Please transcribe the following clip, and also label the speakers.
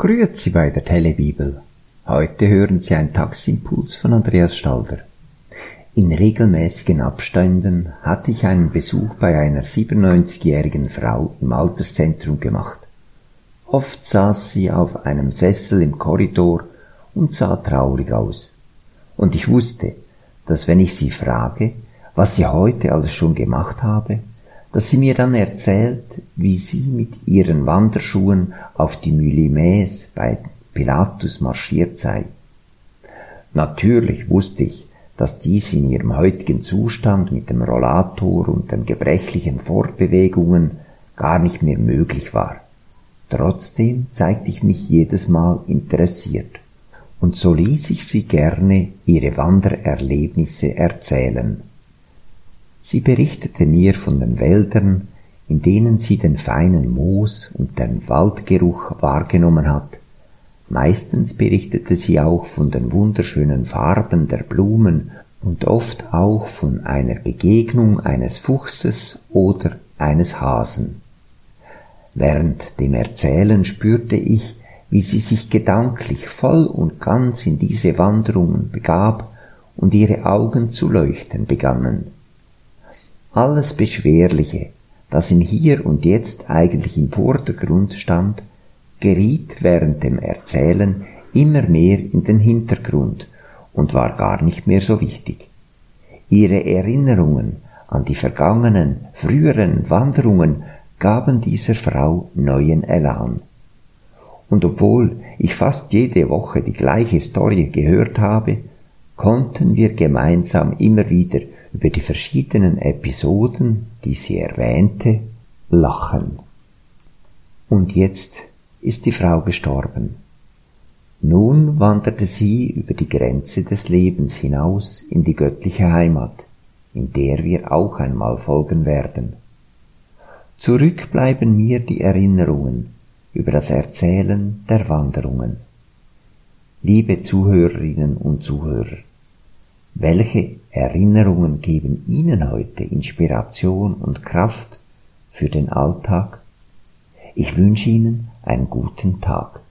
Speaker 1: Grüezi bei der Telebibel. Heute hören Sie einen Taximpuls von Andreas Stalder. In regelmäßigen Abständen hatte ich einen Besuch bei einer 97-jährigen Frau im Alterszentrum gemacht. Oft saß sie auf einem Sessel im Korridor und sah traurig aus. Und ich wusste, dass wenn ich sie frage, was sie heute alles schon gemacht habe, dass sie mir dann erzählt, wie sie mit ihren Wanderschuhen auf die Myllymäes bei Pilatus marschiert sei. Natürlich wusste ich, dass dies in ihrem heutigen Zustand mit dem Rollator und den gebrechlichen Fortbewegungen gar nicht mehr möglich war. Trotzdem zeigte ich mich jedes Mal interessiert. Und so ließ ich sie gerne ihre Wandererlebnisse erzählen. Sie berichtete mir von den Wäldern, in denen sie den feinen Moos und den Waldgeruch wahrgenommen hat. Meistens berichtete sie auch von den wunderschönen Farben der Blumen und oft auch von einer Begegnung eines Fuchses oder eines Hasen. Während dem Erzählen spürte ich, wie sie sich gedanklich voll und ganz in diese Wanderungen begab und ihre Augen zu leuchten begannen. Alles Beschwerliche, das im Hier und Jetzt eigentlich im Vordergrund stand, geriet während dem Erzählen immer mehr in den Hintergrund und war gar nicht mehr so wichtig. Ihre Erinnerungen an die vergangenen, früheren Wanderungen gaben dieser Frau neuen Elan. Und obwohl ich fast jede Woche die gleiche Story gehört habe, konnten wir gemeinsam immer wieder über die verschiedenen Episoden, die sie erwähnte, lachen. Und jetzt ist die Frau gestorben. Nun wanderte sie über die Grenze des Lebens hinaus in die göttliche Heimat, in der wir auch einmal folgen werden. Zurück bleiben mir die Erinnerungen über das Erzählen der Wanderungen. Liebe Zuhörerinnen und Zuhörer, welche Erinnerungen geben Ihnen heute Inspiration und Kraft für den Alltag? Ich wünsche Ihnen einen guten Tag.